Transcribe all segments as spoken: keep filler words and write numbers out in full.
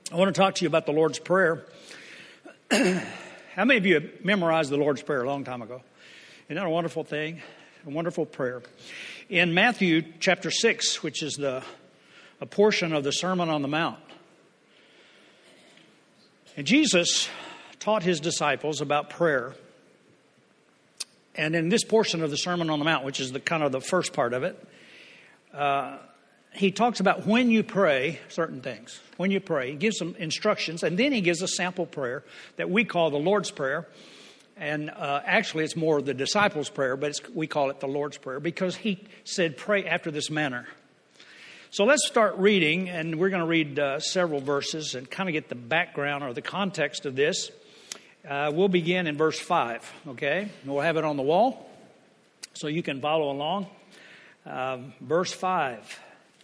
I want to talk to you about the Lord's Prayer. How many of you have memorized the Lord's Prayer a long time ago? Isn't that a wonderful thing? A wonderful prayer. In Matthew chapter six, which is the a portion of the Sermon on the Mount, and Jesus taught his disciples about prayer. And in this portion of the Sermon on the Mount, which is the kind of the first part of it, uh, he talks about when you pray certain things. When you pray, he gives some instructions, and then he gives a sample prayer that we call the Lord's Prayer. And uh, actually, it's more the disciples' prayer, but it's, we call it the Lord's Prayer because he said, pray after this manner. So let's start reading, and we're going to read uh, several verses and kind of get the background or the context of this. Uh, we'll begin in verse five, okay? And we'll have it on the wall so you can follow along. Um, verse five.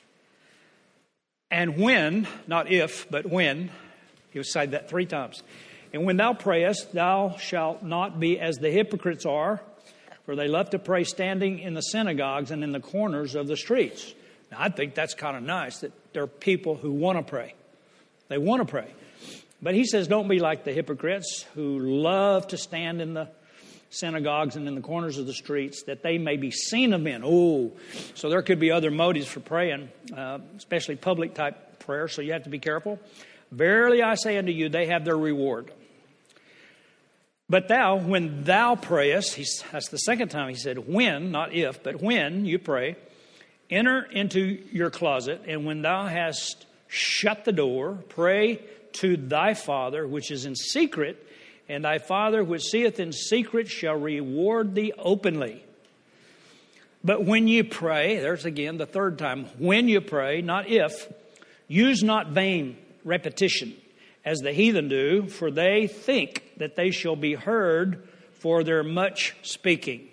And when, not if, but when, he'll say that three times. And when thou prayest, thou shalt not be as the hypocrites are, for they love to pray standing in the synagogues and in the corners of the streets. Now, I think that's kind of nice that there are people who want to pray. They want to pray. But he says, don't be like the hypocrites who love to stand in the synagogues and in the corners of the streets, that they may be seen of men. Oh, so there could be other motives for praying, uh, especially public type prayer, so you have to be careful. Verily I say unto you, they have their reward. But thou, when thou prayest, he's, that's the second time he said when, not if, but when you pray, enter into your closet, and when thou hast shut the door, pray to thy Father which is in secret, and thy Father which seeth in secret shall reward thee openly. But when you pray, there's again the third time, when you pray, not if, use not vain repetition, as the heathen do, for they think that they shall be heard for their much speaking.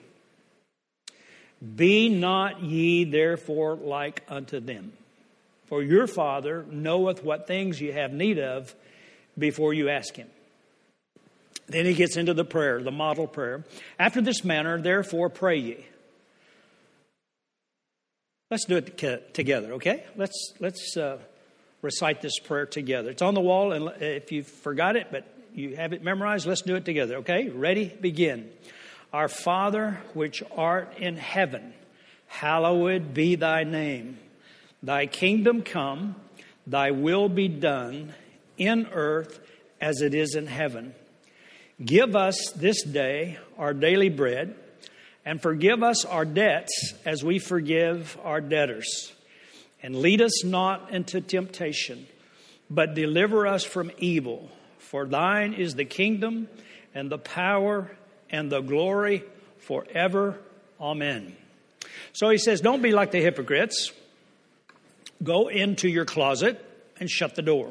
Be not ye therefore like unto them, for your Father knoweth what things you have need of before you ask him. Then he gets into the prayer, the model prayer. After this manner, therefore, pray ye. Let's do it together, okay? Let's let's uh, recite this prayer together. It's on the wall, and if you forgot it, but you have it memorized, let's do it together, okay? Ready? Begin. Our Father, which art in heaven, hallowed be thy name. Thy kingdom come, thy will be done in earth as it is in heaven. Give us this day our daily bread, and forgive us our debts as we forgive our debtors. And lead us not into temptation, but deliver us from evil. For thine is the kingdom and the power and the glory forever. Amen. So he says, don't be like the hypocrites. Go into your closet and shut the door.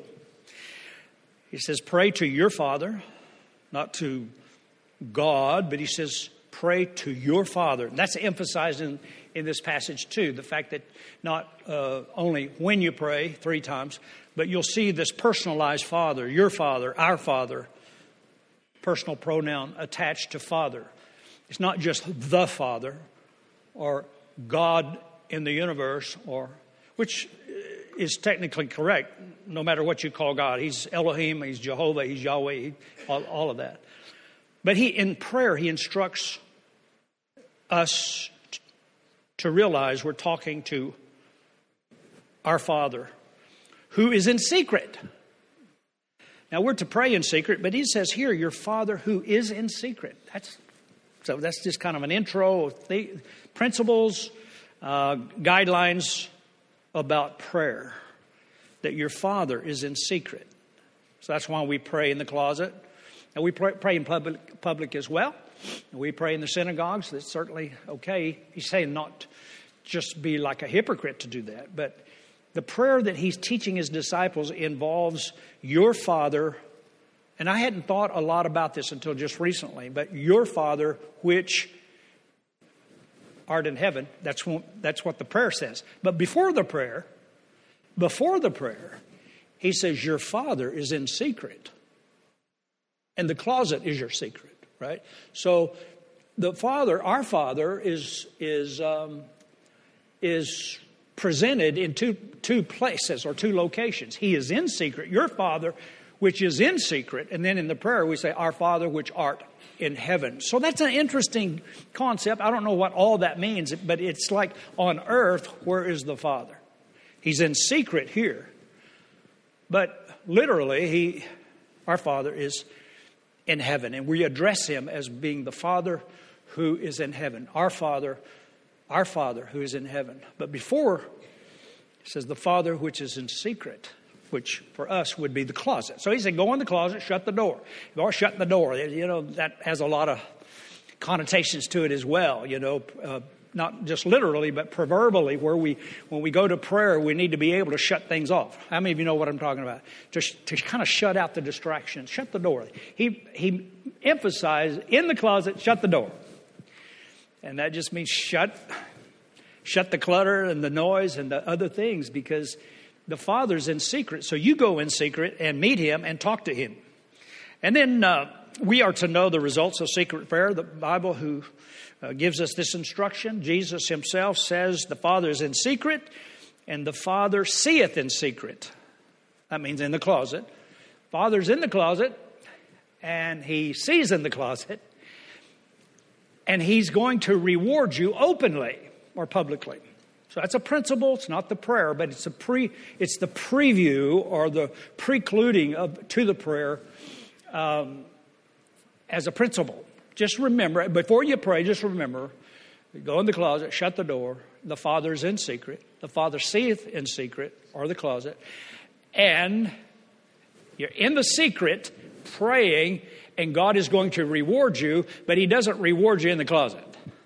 He says, pray to your Father, not to God, but he says, pray to your Father. And that's emphasized in, in this passage too, the fact that not uh, only when you pray three times, but you'll see this personalized Father, your Father, our Father, personal pronoun attached to Father. It's not just the Father or God in the universe, or which is technically correct, no matter what you call God. He's Elohim, he's Jehovah, he's Yahweh, he, all, all of that. But he, in prayer, he instructs us t- to realize we're talking to our Father, who is in secret. Now, we're to pray in secret, but he says here, your Father who is in secret. That's so that's just kind of an intro of the principles, uh, guidelines about prayer, that your Father is in secret. So that's why we pray in the closet. And we pray, pray in public, public as well. And we pray in the synagogues. That's certainly okay. He's saying not just be like a hypocrite to do that. But the prayer that he's teaching his disciples involves your Father. And I hadn't thought a lot about this until just recently. But your Father, which art in heaven. That's what, that's what the prayer says. But before the prayer, before the prayer, he says your Father is in secret. And the closet is your secret, right? So the Father, our Father, is is um, is presented in two, two places or two locations. He is in secret, your Father, which is in secret. And then in the prayer we say, our Father, which art in heaven. So that's an interesting concept. I don't know what all that means, but it's like on earth, where is the Father? He's in secret here. But literally, he, our Father is in heaven. And we address him as being the Father who is in heaven. Our Father, our Father who is in heaven. But before, it says the Father which is in secret, which for us would be the closet. So he said, go in the closet, shut the door. Or shut the door. You know, that has a lot of connotations to it as well, you know, uh, not just literally, but proverbially, where we, when we go to prayer, we need to be able to shut things off. How many of you know what I'm talking about? Just to kind of shut out the distractions, shut the door. He, he emphasized in the closet, shut the door. And that just means shut, shut the clutter and the noise and the other things, because the Father's in secret. So you go in secret and meet him and talk to him. And then uh, we are to know the results of secret prayer. The Bible who uh, gives us this instruction, Jesus himself says the Father is in secret and the Father seeth in secret. That means in the closet. Father's in the closet and he sees in the closet. And he's going to reward you openly or publicly. So that's a principle. It's not the prayer, but it's a pre. It's the preview or the precluding of to the prayer um, as a principle. Just remember, before you pray, just remember, go in the closet, shut the door. The Father's in secret. The Father seeth in secret, or the closet. And you're in the secret praying, and God is going to reward you, but he doesn't reward you in the closet.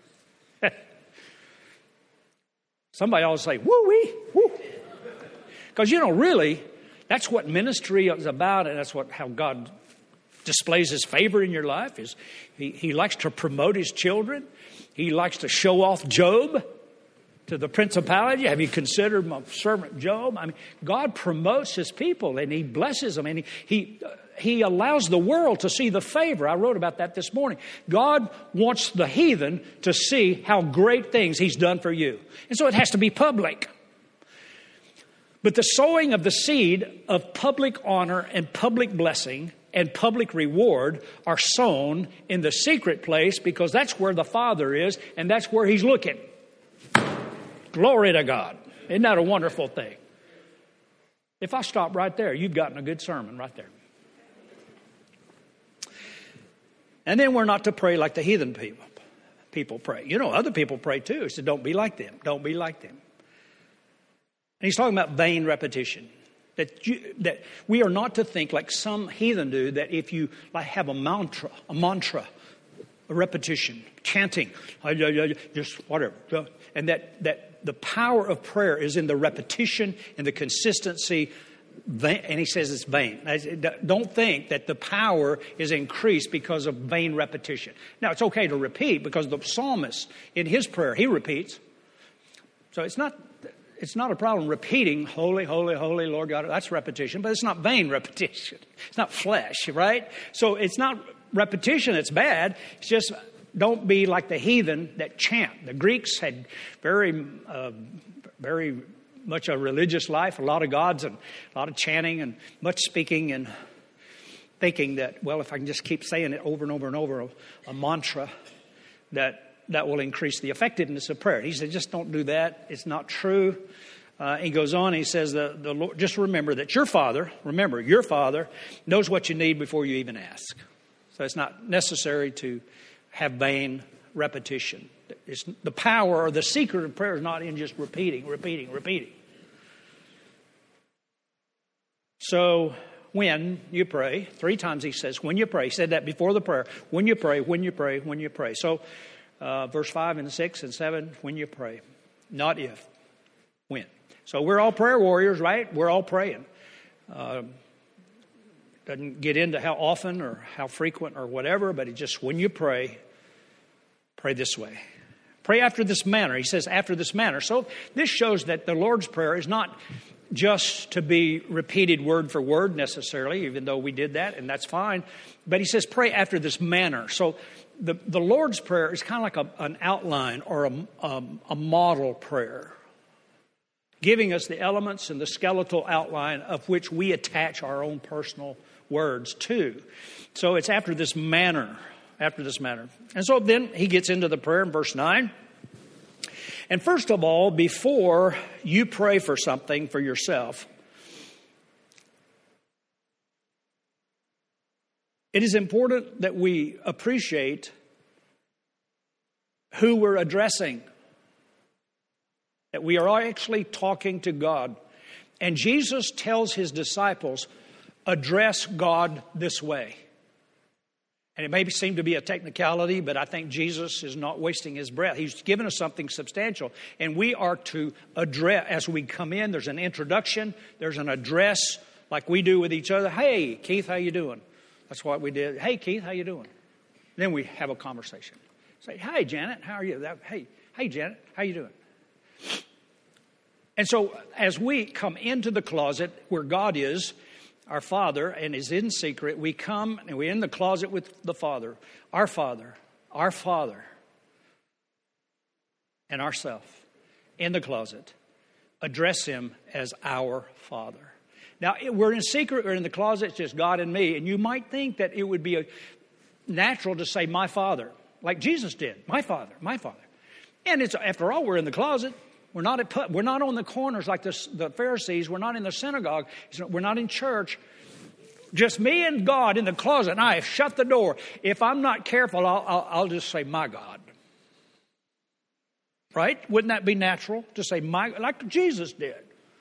Somebody always say, woo-wee, woo. Because, you know, really, that's what ministry is about, and that's what how God displays his favor in your life. Is he, he likes to promote his children. He likes to show off Job to the principality. Have you considered my servant Job? I mean, God promotes his people, and he blesses them, and he... he He allows the world to see the favor. I wrote about that this morning. God wants the heathen to see how great things he's done for you. And so it has to be public. But the sowing of the seed of public honor and public blessing and public reward are sown in the secret place, because that's where the Father is and that's where he's looking. Glory to God. Isn't that a wonderful thing? If I stop right there, you've gotten a good sermon right there. And then we're not to pray like the heathen people people pray. You know, other people pray too. He said, don't be like them. Don't be like them. And he's talking about vain repetition. That you, that we are not to think like some heathen do, that if you like have a mantra, a mantra, a repetition, chanting, just whatever. And that, that the power of prayer is in the repetition and the consistency. And he says it's vain. Don't think that the power is increased because of vain repetition. Now, it's okay to repeat, because the psalmist in his prayer, he repeats. So it's not it's not a problem repeating, holy, holy, holy, Lord God. That's repetition, but it's not vain repetition. It's not flesh, right? So it's not repetition that's bad. It's just don't be like the heathen that chant. The Greeks had very, uh, very... much a religious life, a lot of gods and a lot of chanting and much speaking, and thinking that, well, if I can just keep saying it over and over and over, a, a mantra, that that will increase the effectiveness of prayer. He said, just don't do that. It's not true. Uh, he goes on, he says, the, the Lord, just remember that your Father, remember, your Father knows what you need before you even ask. So it's not necessary to have vain repetition. It's the power or the secret of prayer is not in just repeating, repeating, repeating. So when you pray, three times he says, when you pray, he said that before the prayer, when you pray, when you pray, when you pray. So uh, verse five and six and seven, when you pray, not if, when. So we're all prayer warriors, right? We're all praying. Uh, doesn't get into how often or how frequent or whatever, but it just, when you pray, pray this way. Pray after this manner. He says after this manner. So this shows that the Lord's Prayer is not just to be repeated word for word necessarily, even though we did that, and that's fine. But he says pray after this manner. So the, the Lord's Prayer is kind of like a, an outline or a, a, a model prayer. giving us the elements and the skeletal outline of which we attach our own personal words to. So it's after this manner, after this manner. And so then he gets into the prayer in verse nine. And first of all, before you pray for something for yourself, it is important that we appreciate who we're addressing, that we are actually talking to God. And Jesus tells his disciples, address God this way. And it may seem to be a technicality, but I think Jesus is not wasting his breath. He's given us something substantial. And we are to address, as we come in, there's an introduction, there's an address like we do with each other. Hey, Keith, how you doing? That's what we did. Hey, Keith, how you doing? Then we have a conversation. Say, hey, Janet, how are you? Hey, hey, Janet, how you doing? And so as we come into the closet where God is, our Father, and is in secret, we come and we're in the closet with the Father. Our Father, our Father, and ourself in the closet. Address him as our Father. Now, we're in secret, we're in the closet, it's just God and me. And you might think that it would be a natural to say, my Father, like Jesus did. My Father, my Father. And it's after all, we're in the closet. We're not at, we're not on the corners like the, the Pharisees. We're not in the synagogue. We're not in church. Just me and God in the closet. And I have shut the door. If I'm not careful, I'll, I'll, I'll just say, my God. Right? Wouldn't that be natural to say, my, like Jesus did?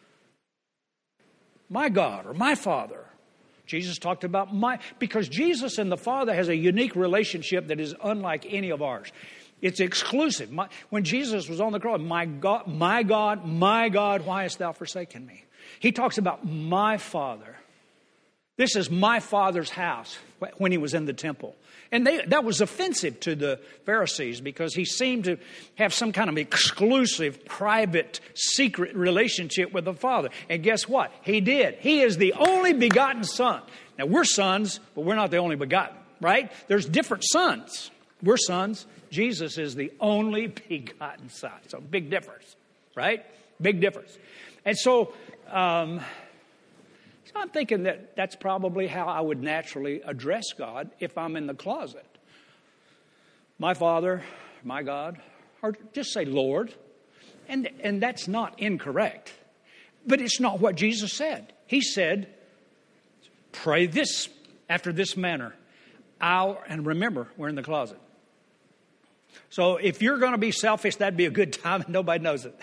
My God or my Father. Jesus talked about my, because Jesus and the Father has a unique relationship that is unlike any of ours. It's exclusive. My, when Jesus was on the cross, my God, my God, my God, why hast thou forsaken me? He talks about my Father. This is my Father's house when he was in the temple. And they, that was offensive to the Pharisees because he seemed to have some kind of exclusive, private, secret relationship with the Father. And guess what? He did. He is the only begotten Son. Now, we're sons, but we're not the only begotten, right? There's different sons. We're sons. Jesus is the only begotten Son. So big difference, right? Big difference. And so, um, so I'm thinking that that's probably how I would naturally address God if I'm in the closet. My Father, my God, or just say Lord. And, and that's not incorrect. But it's not what Jesus said. He said, pray this after this manner. Our, and remember, we're in the closet. So if you're going to be selfish, that'd be a good time and nobody knows it.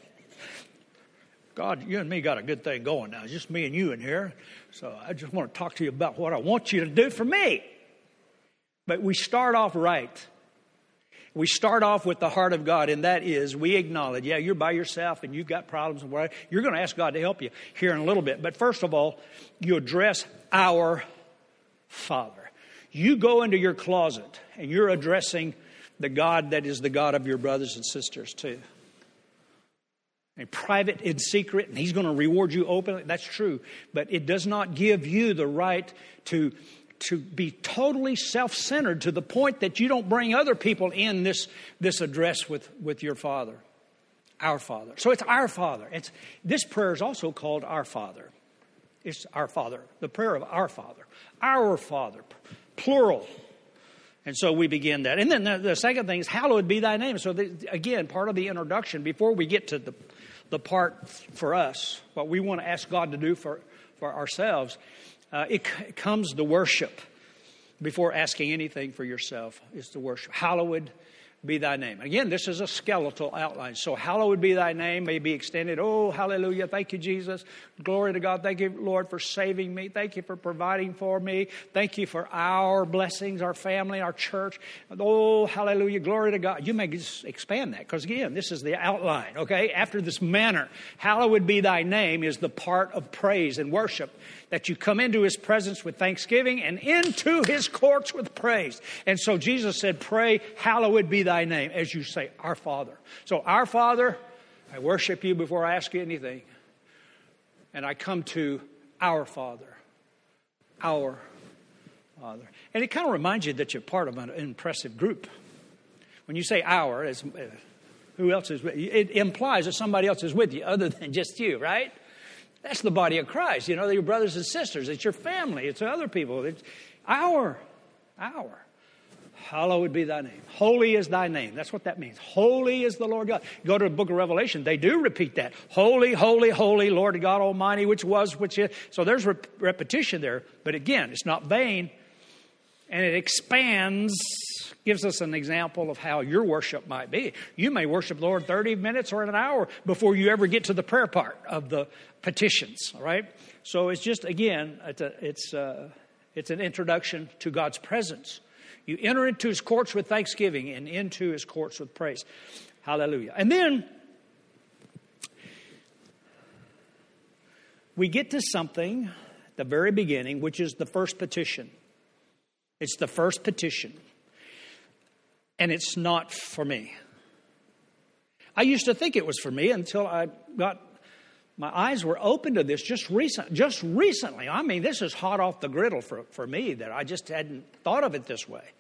God, you and me got a good thing going now. It's just me and you in here. So I just want to talk to you about what I want you to do for me. But we start off right. We start off with the heart of God, and that is we acknowledge, yeah, you're by yourself and you've got problems. And whatever. You're going to ask God to help you here in a little bit. But first of all, you address our Father. You go into your closet and you're addressing the God that is the God of your brothers and sisters too. And private and secret, and he's going to reward you openly. That's true. But it does not give you the right to, to be totally self-centered to the point that you don't bring other people in this, this address with, with your Father. Our Father. So it's our Father. It's, this prayer is also called Our Father. It's our Father. The prayer of our Father. Our Father. Plural. And so we begin that. And then the, the second thing is, hallowed be thy name. So the, again, part of the introduction, before we get to the, the part for us, what we want to ask God to do for, for ourselves, uh, it, it comes the worship. Before asking anything for yourself, is the worship. Hallowed be thy name. Again, this is a skeletal outline. So hallowed be thy name may be extended. Oh, hallelujah. Thank you, Jesus. Glory to God. Thank you, Lord, for saving me. Thank you for providing for me. Thank you for our blessings, our family, our church. Oh, hallelujah. Glory to God. You may just expand that because, again, this is the outline, okay? After this manner, hallowed be thy name is the part of praise and worship that you come into his presence with thanksgiving and into his courts with praise. And so Jesus said, pray, hallowed be thy name, as you say, our Father. So our Father, I worship you before I ask you anything. And I come to our Father, our Father. And it kind of reminds you that you're part of an impressive group. When you say our, it's, Who else is with you? It implies that somebody else is with you other than just you, right? That's the body of Christ. You know, they're your brothers and sisters. It's your family. It's other people. It's our, our. Hallowed be thy name. Holy is thy name. That's what that means. Holy is the Lord God. Go to the book of Revelation. They do repeat that. Holy, holy, holy, Lord God Almighty, which was, which is. So there's rep- repetition there. But again, it's not vain. And it expands, gives us an example of how your worship might be. You may worship the Lord thirty minutes or an hour before you ever get to the prayer part of the petitions. All right? So it's just, again, it's, a, it's, a, it's an introduction to God's presence. You enter into his courts with thanksgiving and into his courts with praise. Hallelujah. And then we get to something at the very beginning, which is the first petition. It's the first petition. And it's not for me. I used to think it was for me until I got, my eyes were open to this just recent, just recently. I mean, this is hot off the griddle for, for me that I just hadn't thought of it this way.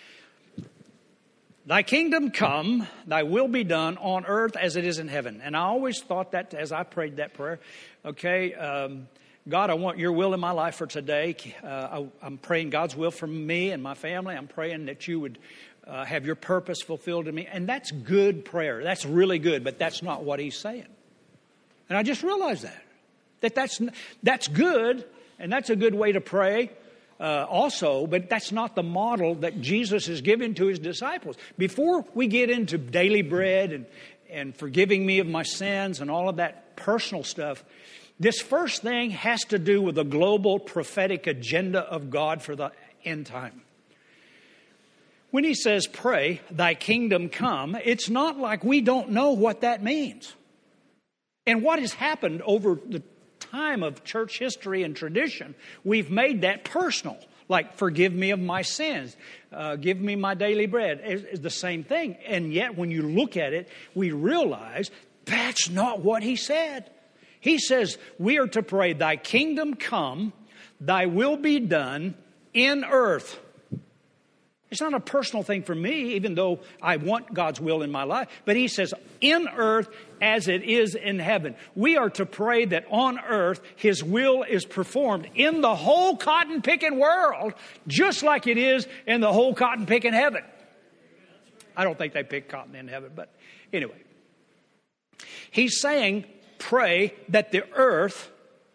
Thy kingdom come, thy will be done on earth as it is in heaven. And I always thought that as I prayed that prayer, okay, um, God, I want your will in my life for today. Uh, I, I'm praying God's will for me and my family. I'm praying that you would uh, have your purpose fulfilled in me. And that's good prayer. That's really good, but that's not what he's saying. And I just realized that. That that's, that's good, and that's a good way to pray uh, also, but that's not the model that Jesus is giving to his disciples. Before we get into daily bread and, and forgiving me of my sins and all of that personal stuff, this first thing has to do with the global prophetic agenda of God for the end time. When he says, pray, thy kingdom come, it's not like we don't know what that means. And what has happened over the time of church history and tradition, we've made that personal. Like, forgive me of my sins, uh, give me my daily bread. It's, it's the same thing. And yet, when you look at it, we realize that's not what he said. He says, we are to pray, thy kingdom come, thy will be done in earth. It's not a personal thing for me, even though I want God's will in my life. But he says, in earth as it is in heaven. We are to pray that on earth his will is performed in the whole cotton-picking world, just like it is in the whole cotton-picking heaven. I don't think they pick cotton in heaven, but anyway. He's saying, pray that the earth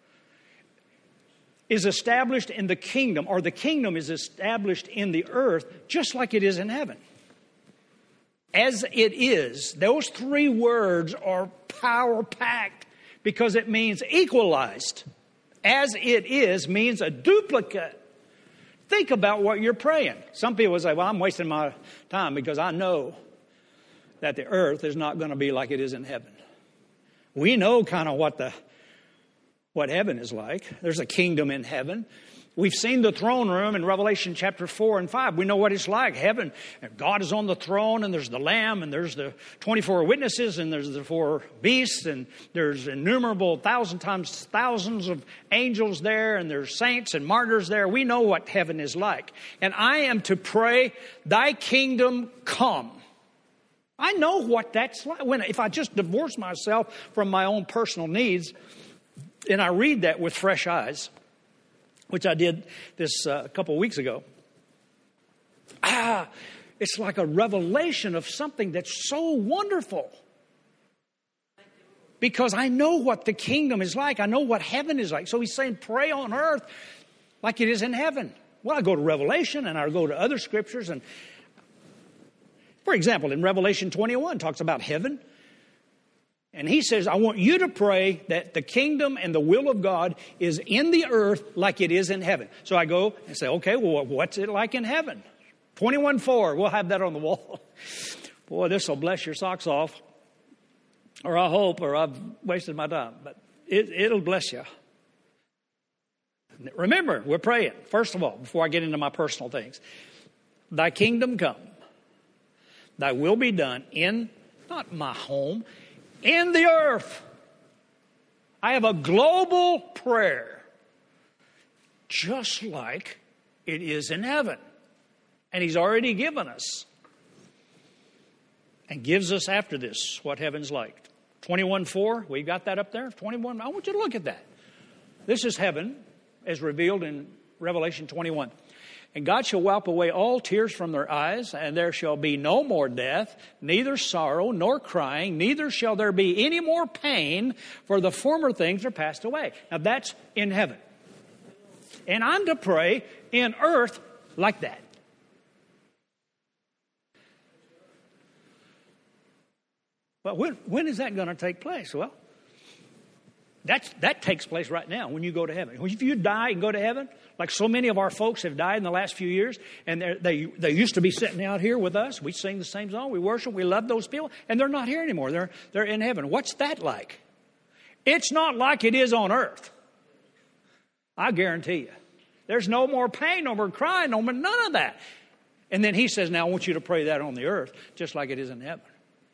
is established in the kingdom, or the kingdom is established in the earth, just like it is in heaven. As it is, those three words are power-packed because it means equalized. As it is means a duplicate. Think about what you're praying. Some people say, well, I'm wasting my time because I know that the earth is not going to be like it is in heaven. We know kind of what the what heaven is like. There's a kingdom in heaven. We've seen the throne room in Revelation chapter four and five. We know what it's like. Heaven, God is on the throne, and there's the Lamb, and there's the twenty-four witnesses, and there's the four beasts, and there's innumerable thousand times thousands of angels there, and there's saints and martyrs there. We know what heaven is like. And I am to pray, thy kingdom come. I know what that's like. When, if I just divorce myself from my own personal needs, and I read that with fresh eyes, which I did this uh, a couple of weeks ago, ah, it's like a revelation of something that's so wonderful. Because I know what the kingdom is like. I know what heaven is like. So he's saying, pray on earth like it is in heaven. Well, I go to Revelation and I go to other scriptures, and for example, in Revelation twenty-one, talks about heaven. And he says, I want you to pray that the kingdom and the will of God is in the earth like it is in heaven. So I go and say, okay, well, what's it like in heaven? twenty-one four, we'll have that on the wall. Boy, this will bless your socks off. Or I hope, or I've wasted my time. But it, it'll bless you. Remember, we're praying, first of all, before I get into my personal things. Thy kingdom come. Thy will be done in, not my home, in the earth. I have a global prayer, just like it is in heaven. And he's already given us and gives us after this what heaven's like. twenty-one four, we got that up there? twenty-one, I want you to look at that. This is heaven as revealed in Revelation twenty-one. And God shall wipe away all tears from their eyes, and there shall be no more death, neither sorrow nor crying, neither shall there be any more pain, for the former things are passed away. Now that's in heaven. And I'm to pray in earth like that. But when, when is that going to take place? Well, that's, that takes place right now when you go to heaven. If you die and go to heaven, like so many of our folks have died in the last few years, and they they used to be sitting out here with us. We sing the same song. We worship. We love those people. And they're not here anymore. They're, they're in heaven. What's that like? It's not like it is on earth. I guarantee you. There's no more pain, no more crying, no more, none of that. And then he says, now I want you to pray that on the earth, just like it is in heaven.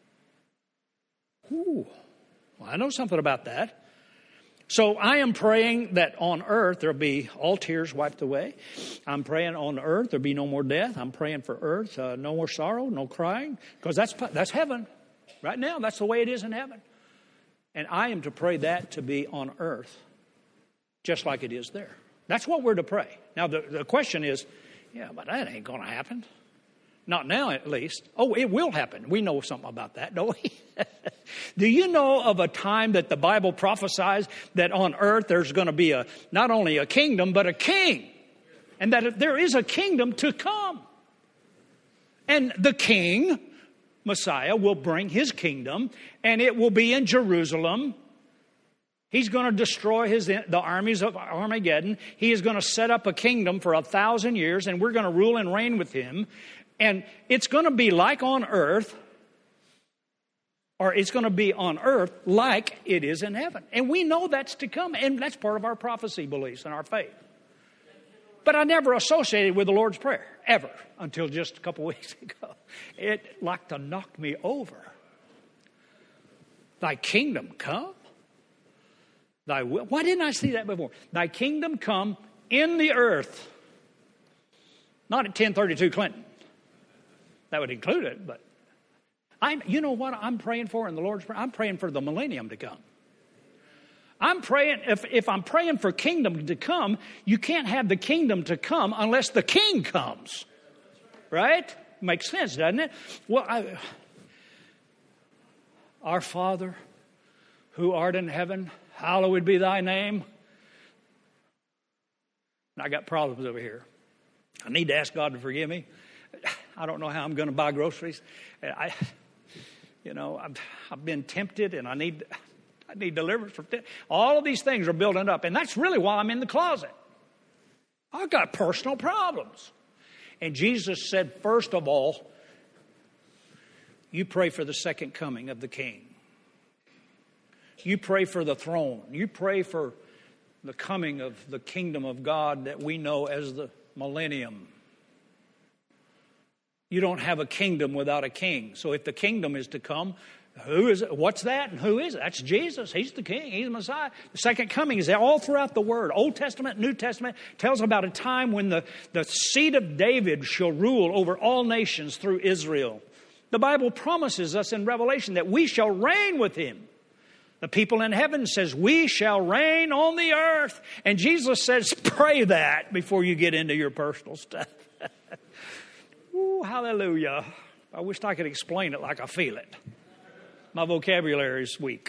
Ooh, well, I know something about that. So I am praying that on earth there'll be all tears wiped away. I'm praying on earth there'll be no more death. I'm praying for earth, uh, no more sorrow, no crying, because that's that's heaven. Right now, that's the way it is in heaven. And I am to pray that to be on earth, just like it is there. That's what we're to pray. Now, the, the question is, yeah, but that ain't going to happen. Not now, at least. Oh, it will happen. We know something about that, don't we? Do you know of a time that the Bible prophesies that on earth there's going to be a not only a kingdom, but a king? And that there is a kingdom to come. And the king, Messiah, will bring his kingdom, and it will be in Jerusalem. He's going to destroy his, the armies of Armageddon. He is going to set up a kingdom for a thousand years, and we're going to rule and reign with him. And it's going to be like on earth, or it's going to be on earth like it is in heaven. And we know that's to come, and that's part of our prophecy beliefs and our faith. But I never associated with the Lord's Prayer, ever, until just a couple weeks ago. It like to knock me over. Thy kingdom come. Thy will. Why didn't I see that before? Thy kingdom come in the earth. Not at ten thirty-two Clinton. That would include it, but I'm, you know what I'm praying for in the Lord's Prayer? I'm praying for the millennium to come. I'm praying, if, if I'm praying for kingdom to come, you can't have the kingdom to come unless the king comes. Right? Makes sense, doesn't it? Well, I, our Father, who art in heaven, hallowed be thy name. I got problems over here. I need to ask God to forgive me. I don't know how I'm going to buy groceries. I, you know, I've, I've been tempted, and I need, I need deliverance from temptation. All of these things are building up, and that's really why I'm in the closet. I've got personal problems. And Jesus said, first of all, you pray for the second coming of the King. You pray for the throne. You pray for the coming of the kingdom of God that we know as the millennium. You don't have a kingdom without a king. So if the kingdom is to come, who is it? What's that? And who is it? That's Jesus. He's the king. He's the Messiah. The second coming is all throughout the Word. Old Testament, New Testament tells about a time when the, the seed of David shall rule over all nations through Israel. The Bible promises us in Revelation that we shall reign with him. The people in heaven says, we shall reign on the earth. And Jesus says, pray that before you get into your personal stuff. Ooh, hallelujah. I wish I could explain it like I feel it. My vocabulary is weak.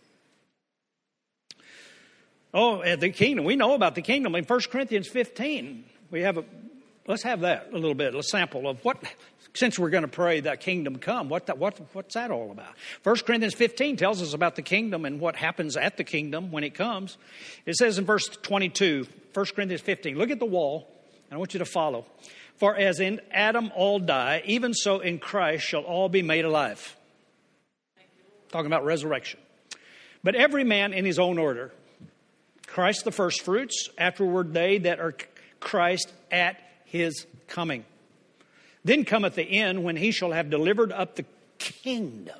Oh, and the kingdom. We know about the kingdom. In First Corinthians fifteen, we have a, let's have that a little bit, a sample of what, since we're going to pray that kingdom come, what, that, what what's that all about? First Corinthians fifteen tells us about the kingdom and what happens at the kingdom when it comes. It says in verse twenty-two, First Corinthians fifteen, look at the wall, and I want you to follow. For as in Adam all die, even so in Christ shall all be made alive. Talking about resurrection. But every man in his own order. Christ the first fruits, afterward they that are Christ at his coming. Then cometh the end, when he shall have delivered up the kingdom.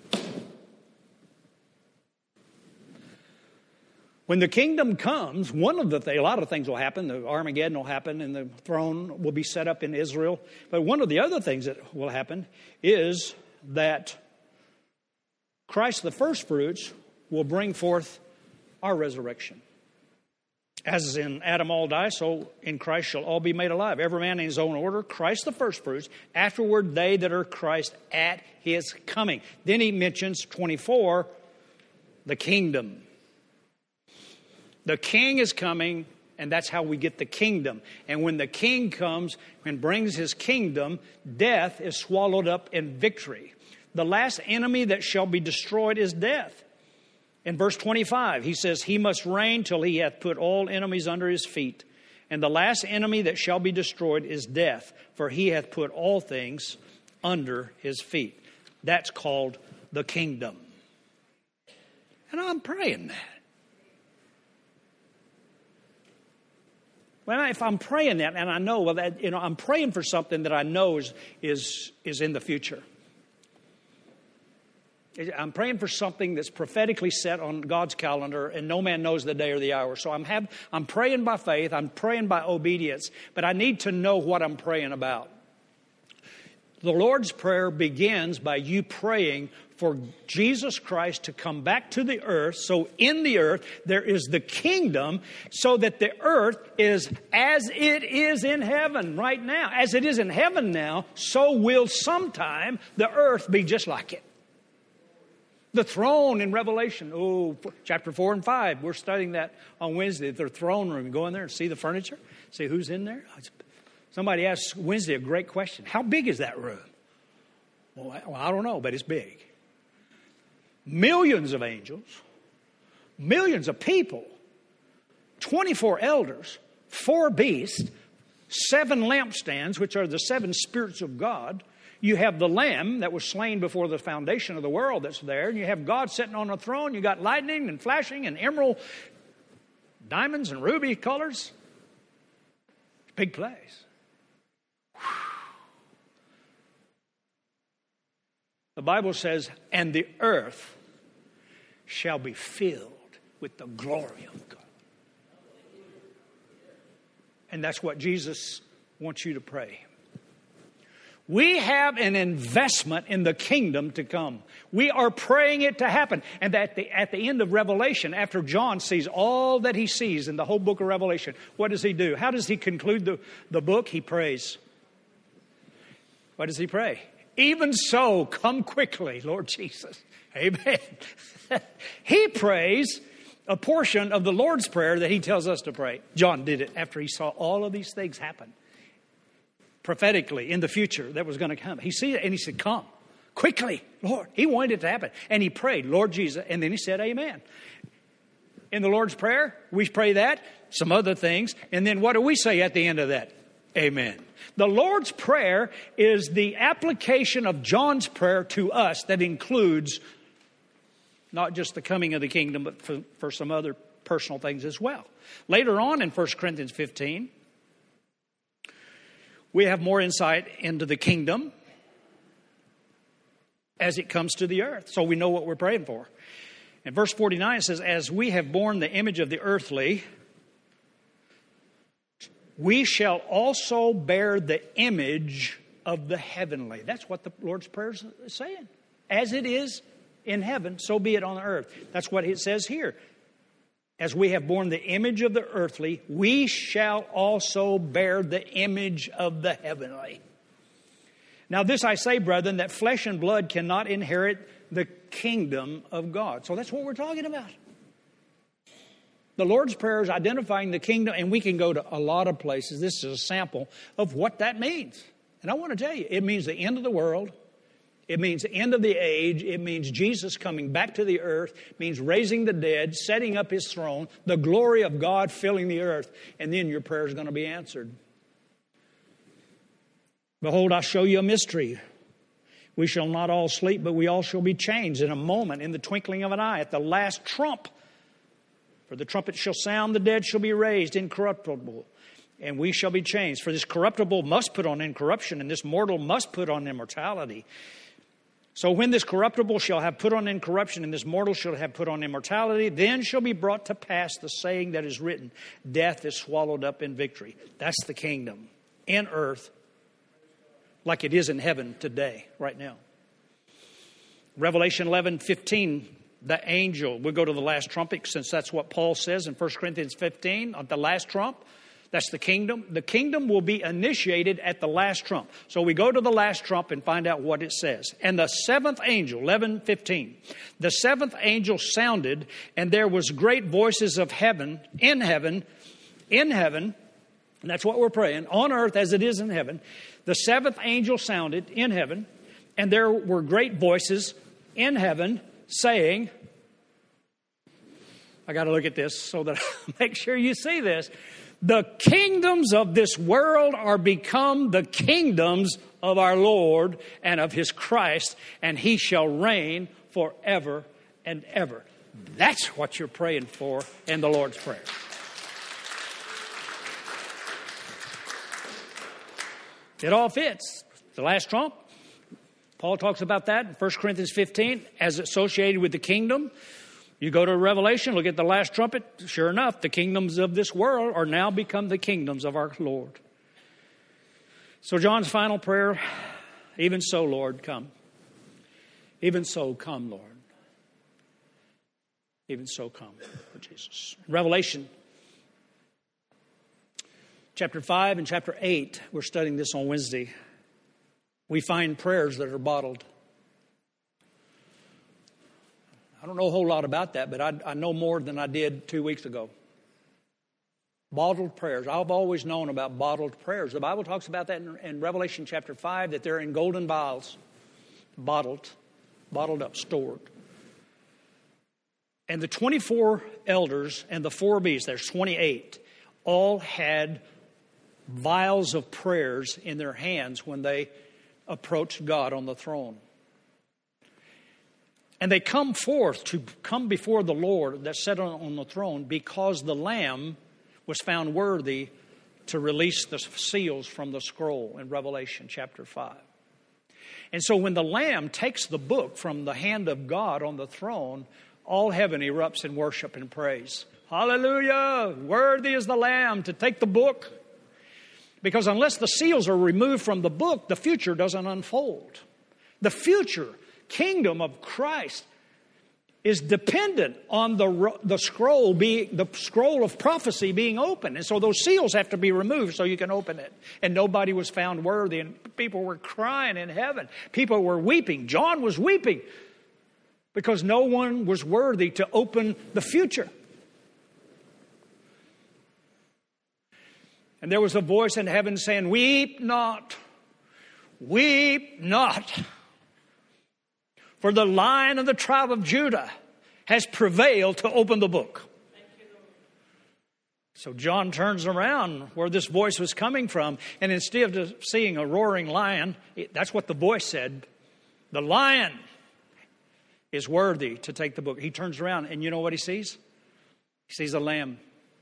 When the kingdom comes, one of the things, a lot of things will happen. The Armageddon will happen, and the throne will be set up in Israel. But one of the other things that will happen is that Christ the first fruits will bring forth our resurrection. As in Adam all die, so in Christ shall all be made alive. Every man in his own order, Christ the first fruits, afterward they that are Christ at his coming. Then he mentions twenty-four, the kingdom. The king is coming, and that's how we get the kingdom. And when the king comes and brings his kingdom, death is swallowed up in victory. The last enemy that shall be destroyed is death. In verse twenty-five, he says, he must reign till he hath put all enemies under his feet. And the last enemy that shall be destroyed is death, for he hath put all things under his feet. That's called the kingdom. And I'm praying that. Well, if I'm praying that, and I know, well, that, you know, I'm praying for something that I know is, is, is in the future. I'm praying for something that's prophetically set on God's calendar, and no man knows the day or the hour. So I'm have, I'm praying by faith, I'm praying by obedience, but I need to know what I'm praying about. The Lord's Prayer begins by you praying for Jesus Christ to come back to the earth. So in the earth, there is the kingdom, so that the earth is as it is in heaven right now. As it is in heaven now, so will sometime the earth be just like it. The throne in Revelation, oh, chapter four and five. We're studying that on Wednesday, the throne room. Go in there and see the furniture, see who's in there. Somebody asked Wednesday a great question. How big is that room? Well, I, well, I don't know, but it's big. Millions of angels, millions of people, twenty-four elders, four beasts, seven lampstands, which are the seven spirits of God. You have the Lamb that was slain before the foundation of the world that's there. And you have God sitting on a throne. You got lightning and flashing and emerald, diamonds and ruby colors. Big place. The Bible says, and the earth shall be filled with the glory of God. And that's what Jesus wants you to pray. We have an investment in the kingdom to come. We are praying it to happen. And at the, at the end of Revelation, after John sees all that he sees in the whole book of Revelation, what does he do? How does he conclude the, the book? He prays. What does he pray? Even so, come quickly, Lord Jesus. Amen. He prays a portion of the Lord's Prayer that he tells us to pray. John did it after he saw all of these things happen. Prophetically, in the future, that was going to come. He see it and he said, come, quickly, Lord. He wanted it to happen. And he prayed, Lord Jesus, and then he said, amen. In the Lord's Prayer, we pray that, some other things, and then what do we say at the end of that? Amen. The Lord's Prayer is the application of John's prayer to us that includes not just the coming of the kingdom, but for, for some other personal things as well. Later on in First Corinthians fifteen, we have more insight into the kingdom as it comes to the earth. So we know what we're praying for. In verse forty-nine, it says, as we have borne the image of the earthly, we shall also bear the image of the heavenly. That's what the Lord's Prayer is saying. As it is in heaven, so be it on the earth. That's what it says here. As we have borne the image of the earthly, we shall also bear the image of the heavenly. Now this I say, brethren, that flesh and blood cannot inherit the kingdom of God. So that's what we're talking about. The Lord's Prayer is identifying the kingdom, and we can go to a lot of places. This is a sample of what that means. And I want to tell you, it means the end of the world. It means the end of the age. It means Jesus coming back to the earth. It means raising the dead, setting up his throne, the glory of God filling the earth. And then your prayer is going to be answered. Behold, I show you a mystery. We shall not all sleep, but we all shall be changed in a moment, in the twinkling of an eye, at the last trump. For the trumpet shall sound, the dead shall be raised incorruptible, and we shall be changed. For this corruptible must put on incorruption, and this mortal must put on immortality. So when this corruptible shall have put on incorruption, and this mortal shall have put on immortality, then shall be brought to pass the saying that is written, death is swallowed up in victory. That's the kingdom in earth, like it is in heaven today, right now. Revelation eleven fifteen, the angel. We'll go to the last trumpet since that's what Paul says in First Corinthians fifteen, at the last trump. That's the kingdom. The kingdom will be initiated at the last trump. So we go to the last trump and find out what it says. And the seventh angel, eleven fifteen, the seventh angel sounded, and there was great voices of heaven, in heaven, in heaven, and that's what we're praying, on earth as it is in heaven. The seventh angel sounded in heaven, and there were great voices in heaven saying, I got to look at this so that I make sure you see this. The kingdoms of this world are become the kingdoms of our Lord and of his Christ, and he shall reign forever and ever. That's what you're praying for in the Lord's Prayer. It all fits. The last trump, Paul talks about that in First Corinthians fifteen as associated with the kingdom. You go to Revelation, look at the last trumpet. Sure enough, the kingdoms of this world are now become the kingdoms of our Lord. So John's final prayer, even so, Lord, come. Even so, come, Lord. Even so, come, Lord Jesus. Revelation chapter five and chapter eight, we're studying this on Wednesday. We find prayers that are bottled. I don't know a whole lot about that, but I, I know more than I did two weeks ago. Bottled prayers. I've always known about bottled prayers. The Bible talks about that in, in Revelation chapter five, that they're in golden vials, bottled, bottled up, stored. And the twenty-four elders and the four beasts, there's twenty-eight, all had vials of prayers in their hands when they approached God on the throne. And they come forth to come before the Lord that sat on, on the throne because the Lamb was found worthy to release the seals from the scroll in Revelation chapter five. And so when the Lamb takes the book from the hand of God on the throne, all heaven erupts in worship and praise. Hallelujah! Worthy is the Lamb to take the book. Because unless the seals are removed from the book, the future doesn't unfold. The future kingdom of Christ is dependent on the the scroll being the scroll of prophecy being open, and so those seals have to be removed so you can open it. And nobody was found worthy, and people were crying in heaven. People were weeping. John was weeping because no one was worthy to open the future. And there was a voice in heaven saying, "Weep not, weep not. For the Lion of the tribe of Judah has prevailed to open the book." So John turns around where this voice was coming from. And instead of seeing a roaring lion, that's what the voice said. The lion is worthy to take the book. He turns around and you know what he sees? He sees a lamb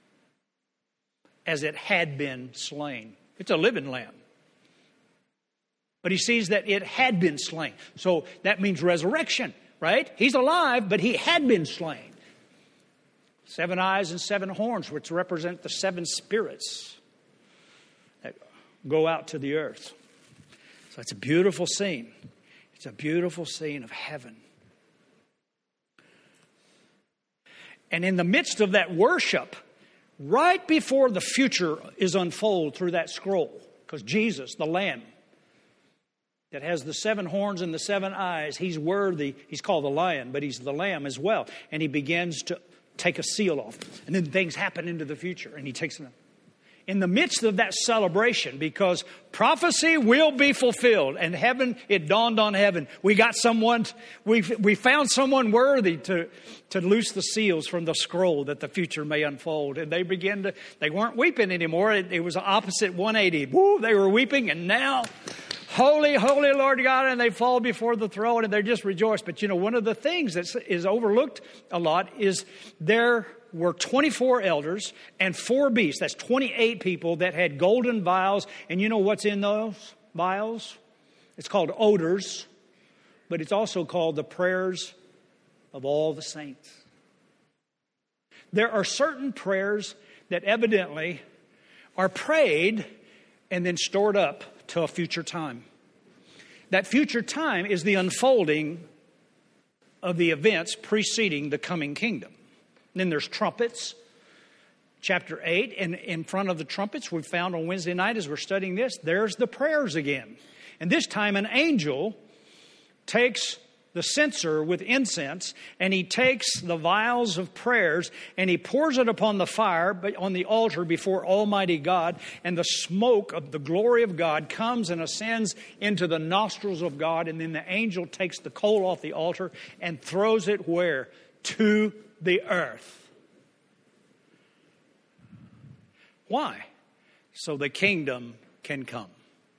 as it had been slain. It's a living lamb. But he sees that it had been slain. So that means resurrection, right? He's alive, but he had been slain. Seven eyes and seven horns, which represent the seven spirits that go out to the earth. So it's a beautiful scene. It's a beautiful scene of heaven. And in the midst of that worship, right before the future is unfolded through that scroll, because Jesus, the Lamb, that has the seven horns and the seven eyes, he's worthy. He's called the lion, but he's the lamb as well. And he begins to take a seal off. And then things happen into the future. And he takes them. In the midst of that celebration, because prophecy will be fulfilled. And heaven, it dawned on heaven. We got someone, we we found someone worthy to, to loose the seals from the scroll that the future may unfold. And they began to, they weren't weeping anymore. It, it was an opposite one eighty. Woo, they were weeping and now... Holy, holy Lord God, and they fall before the throne and they're just rejoiced. But you know, one of the things that is overlooked a lot is there were twenty-four elders and four beasts. That's twenty-eight people that had golden vials. And you know what's in those vials? It's called odors, but it's also called the prayers of all the saints. There are certain prayers that evidently are prayed and then stored up to a future time. That future time is the unfolding of the events preceding the coming kingdom. And then there's trumpets, chapter eight. And in front of the trumpets we found on Wednesday night as we're studying this, there's the prayers again. And this time an angel takes the censer with incense, and he takes the vials of prayers, and he pours it upon the fire, but on the altar before Almighty God, and the smoke of the glory of God comes and ascends into the nostrils of God, and then the angel takes the coal off the altar and throws it where? To the earth. Why? So the kingdom can come.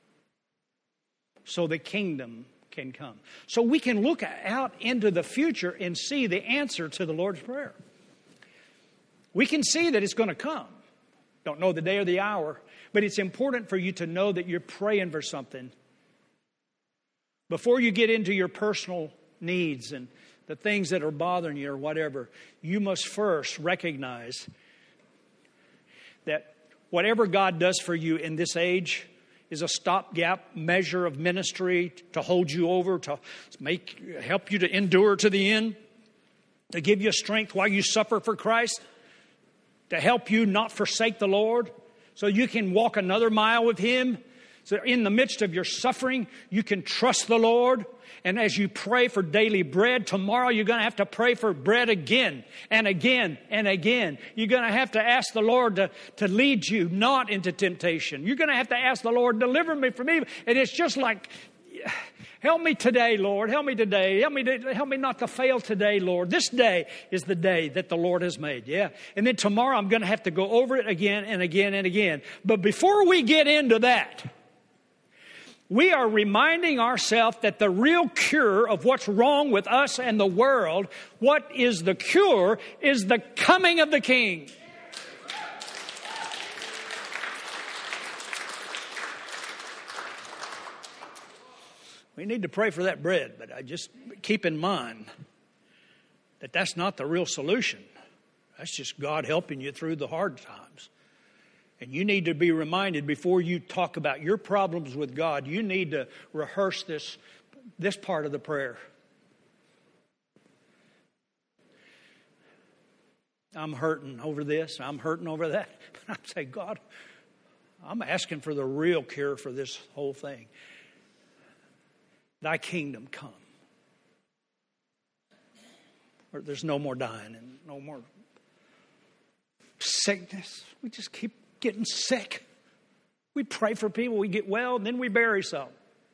So the kingdom can come. So we can look out into the future and see the answer to the Lord's Prayer. We can see that it's going to come. Don't know the day or the hour, but it's important for you to know that you're praying for something. Before you get into your personal needs and the things that are bothering you or whatever, you must first recognize that whatever God does for you in this age is a stopgap measure of ministry to hold you over, to make help you to endure to the end, to give you strength while you suffer for Christ, to help you not forsake the Lord, so you can walk another mile with Him. So in the midst of your suffering, you can trust the Lord. And as you pray for daily bread, tomorrow you're going to have to pray for bread again and again and again. You're going to have to ask the Lord to, to lead you not into temptation. You're going to have to ask the Lord, deliver me from evil. And it's just like, help me today, Lord. Help me today. Help me to, help me not to fail today, Lord. This day is the day that the Lord has made. Yeah. And then tomorrow I'm going to have to go over it again and again and again. But before we get into that, we are reminding ourselves that the real cure of what's wrong with us and the world, what is the cure, is the coming of the King. We need to pray for that bread, but I just keep in mind that that's not the real solution. That's just God helping you through the hard times. And you need to be reminded before you talk about your problems with God, you need to rehearse this, this part of the prayer. I'm hurting over this, I'm hurting over that. But I'm saying, God, I'm asking for the real cure for this whole thing. Thy kingdom come. Or there's no more dying and no more sickness. We just keep getting sick. We pray for people, we get well, and then we bury some.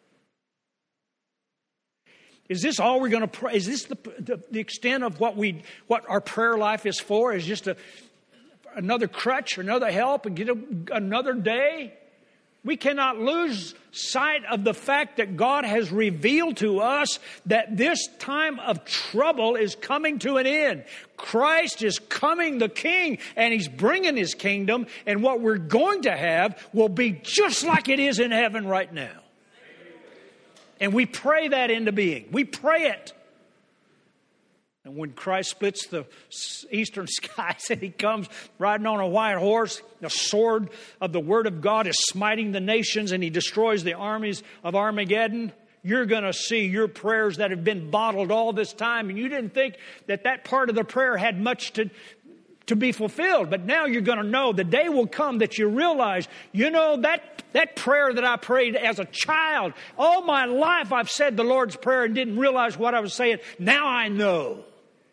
Is this all we're going to pray? Is this the, the, the extent of what we what our prayer life is for? Is just a another crutch, another help, and get a, another day? We cannot lose sight of the fact that God has revealed to us that this time of trouble is coming to an end. Christ is coming, the King, and He's bringing His kingdom. And what we're going to have will be just like it is in heaven right now. And we pray that into being. We pray it. And when Christ splits the eastern skies and He comes riding on a white horse, the sword of the Word of God is smiting the nations and He destroys the armies of Armageddon, you're going to see your prayers that have been bottled all this time. And you didn't think that that part of the prayer had much to, to be fulfilled. But now you're going to know the day will come that you realize, you know, that, that prayer that I prayed as a child, all my life I've said the Lord's Prayer and didn't realize what I was saying. Now I know.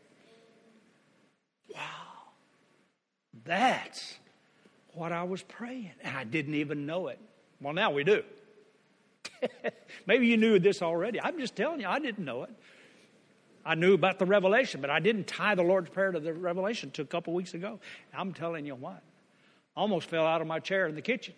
That's what I was praying. And I didn't even know it. Well, now we do. Maybe you knew this already. I'm just telling you, I didn't know it. I knew about the revelation, but I didn't tie the Lord's Prayer to the revelation until a couple weeks ago. I'm telling you what. I almost fell out of my chair in the kitchen.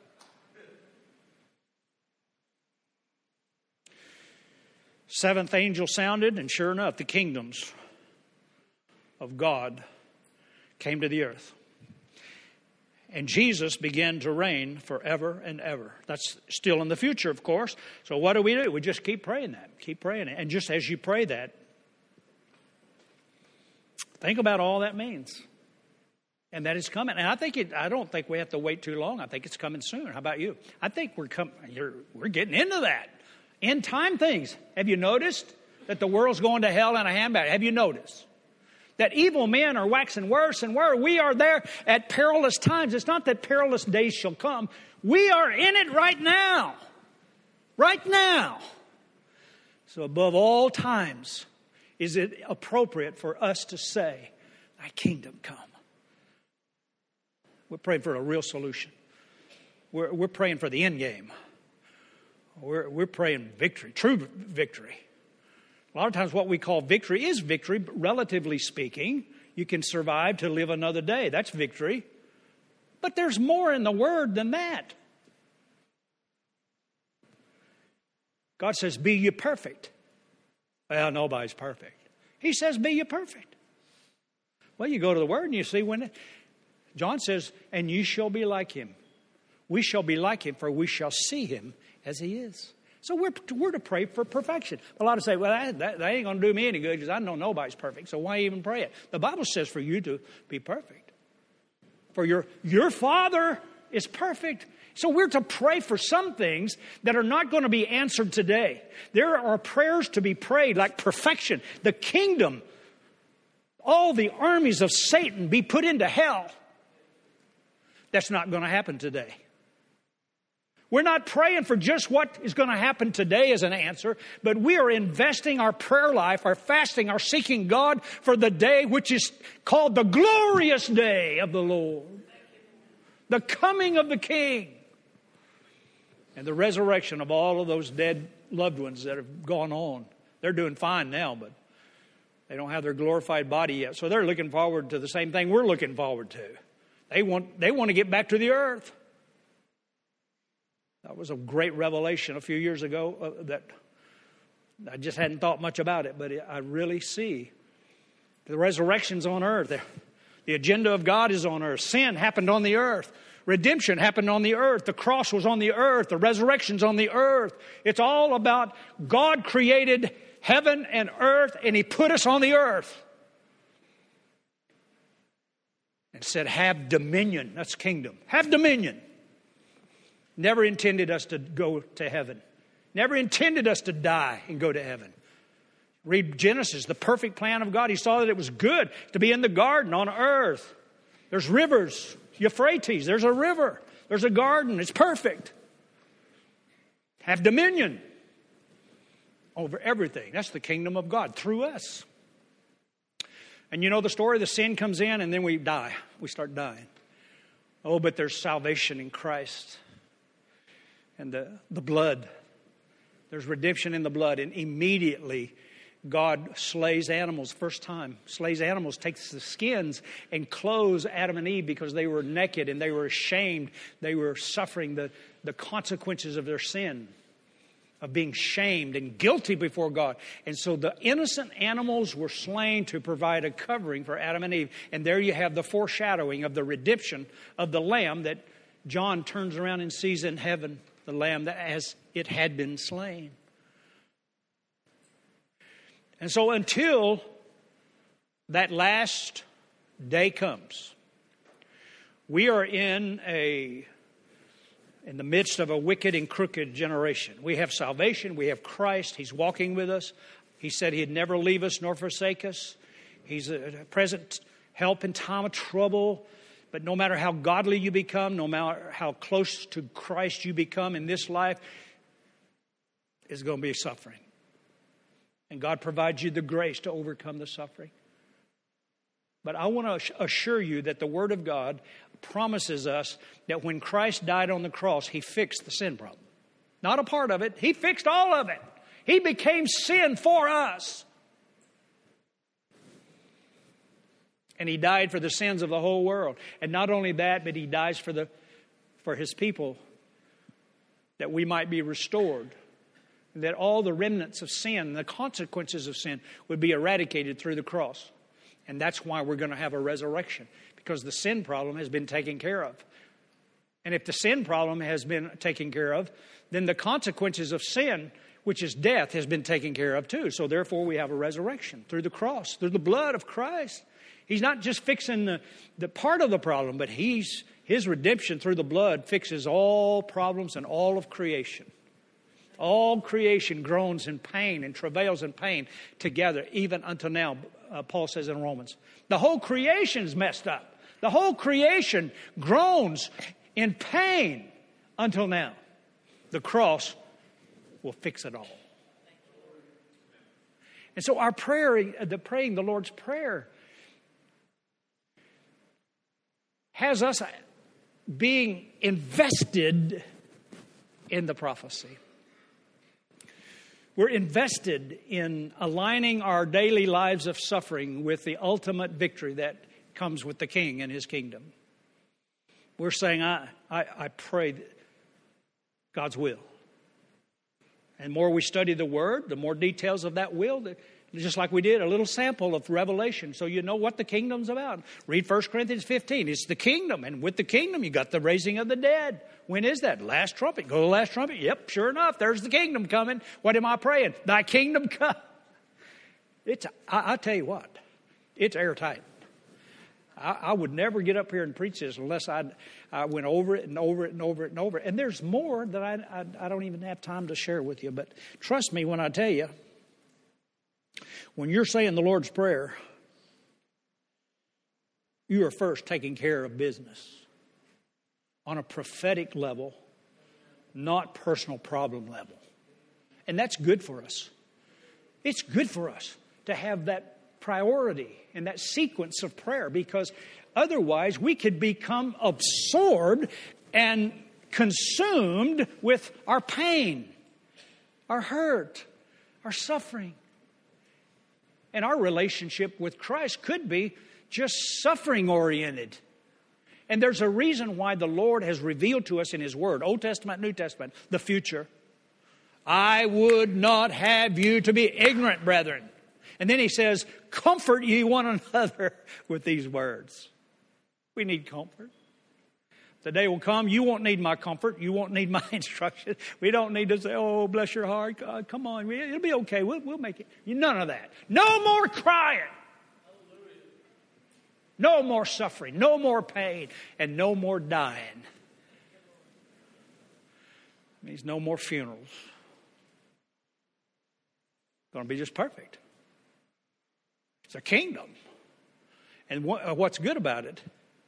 Seventh angel sounded, and sure enough, the kingdoms of God came to the earth. And Jesus began to reign forever and ever. That's still in the future, of course. So what do we do? We just keep praying that. Keep praying it. And just as you pray that, think about all that means. And that is coming. And I think it, I don't think we have to wait too long. I think it's coming soon. How about you? I think we're coming. We're getting into that. End time things. Have you noticed that the world's going to hell in a handbasket? Have you noticed? That evil men are waxing worse and worse. We are there at perilous times. It's not that perilous days shall come. We are in it right now. Right now. So above all times, is it appropriate for us to say, thy kingdom come? We're praying for a real solution. We're, we're praying for the end game. We're, we're praying victory, true victory. A lot of times what we call victory is victory, but relatively speaking. You can survive to live another day. That's victory. But there's more in the Word than that. God says, be ye perfect. Well, nobody's perfect. He says, be ye perfect. Well, you go to the Word and you see when it, John says, and you shall be like him. We shall be like him, for we shall see him as he is. So we're, we're to pray for perfection. A lot of say, well, that, that, that ain't going to do me any good because I know nobody's perfect. So why even pray it? The Bible says for you to be perfect. For your, your Father is perfect. So we're to pray for some things that are not going to be answered today. There are prayers to be prayed like perfection. The kingdom, all the armies of Satan be put into hell. That's not going to happen today. We're not praying for just what is going to happen today as an answer, but we are investing our prayer life, our fasting, our seeking God for the day which is called the glorious day of the Lord. The coming of the King. And the resurrection of all of those dead loved ones that have gone on. They're doing fine now, but they don't have their glorified body yet. So they're looking forward to the same thing we're looking forward to. They want, they want to get back to the earth. That was a great revelation a few years ago uh, that I just hadn't thought much about it, but it, I really see the resurrection's on earth. The, the agenda of God is on earth. Sin happened on the earth. Redemption happened on the earth. The cross was on the earth. The resurrection's on the earth. It's all about God created heaven and earth, and He put us on the earth. And said, have dominion. That's kingdom. Have dominion. Never intended us to go to heaven. Never intended us to die and go to heaven. Read Genesis, the perfect plan of God. He saw that it was good to be in the garden on earth. There's rivers. Euphrates, there's a river. There's a garden. It's perfect. Have dominion over everything. That's the kingdom of God through us. And you know the story, the sin comes in and then we die. We start dying. Oh, but there's salvation in Christ. And the, the blood. There's redemption in the blood. And immediately God slays animals first time. Slays animals, takes the skins and clothes Adam and Eve because they were naked and they were ashamed. They were suffering the, the consequences of their sin. Of being shamed and guilty before God. And so the innocent animals were slain to provide a covering for Adam and Eve. And there you have the foreshadowing of the redemption of the Lamb that John turns around and sees in heaven. The Lamb that as it had been slain. And so until that last day comes, we are in a in the midst of a wicked and crooked generation. We have salvation. We have Christ. He's walking with us. He said He'd never leave us nor forsake us. He's a present help in time of trouble. But no matter how godly you become, no matter how close to Christ you become in this life, is going to be suffering. And God provides you the grace to overcome the suffering. But I want to assure you that the Word of God promises us that when Christ died on the cross, He fixed the sin problem. Not a part of it. He fixed all of it. He became sin for us. And He died for the sins of the whole world. And not only that, but He dies for the for His people that we might be restored. That all the remnants of sin, the consequences of sin, would be eradicated through the cross. And that's why we're going to have a resurrection. Because the sin problem has been taken care of. And if the sin problem has been taken care of, then the consequences of sin, which is death, has been taken care of too. So therefore we have a resurrection through the cross, through the blood of Christ. He's not just fixing the, the part of the problem, but he's His redemption through the blood fixes all problems and all of creation. All creation groans in pain and travails in pain together, even until now, uh, Paul says in Romans. The whole creation is messed up. The whole creation groans in pain until now. The cross will fix it all. And so our prayer, the praying the Lord's Prayer, has us being invested in the prophecy. We're invested in aligning our daily lives of suffering with the ultimate victory that comes with the King and His kingdom. We're saying, I, I, I pray God's will. And the more we study the Word, the more details of that will, the, just like we did a little sample of Revelation, so you know what the kingdom's about. Read First Corinthians fifteen. It's the kingdom, and with the kingdom, you got the raising of the dead. When is that? Last trumpet. Go to the last trumpet. Yep, sure enough, there's the kingdom coming. What am I praying? Thy kingdom come. It's. I, I tell you what, it's airtight. I, I would never get up here and preach this unless I I went over it and over it and over it and over it. And there's more that I, I I don't even have time to share with you. But trust me when I tell you, when you're saying the Lord's Prayer, you are first taking care of business on a prophetic level, not personal problem level. And that's good for us. It's good for us to have that priority and that sequence of prayer, because otherwise we could become absorbed and consumed with our pain, our hurt, our suffering. And our relationship with Christ could be just suffering-oriented. And there's a reason why the Lord has revealed to us in His Word, Old Testament, New Testament, the future. I would not have you to be ignorant, brethren. And then He says, comfort ye one another with these words. We need comfort. The day will come, you won't need my comfort. You won't need my instruction. We don't need to say, oh, bless your heart. God, come on. It'll be okay. We'll, we'll make it. None of that. No more crying. No more suffering. No more pain. And no more dying. It means no more funerals. It's going to be just perfect. It's a kingdom. And what, what's good about it,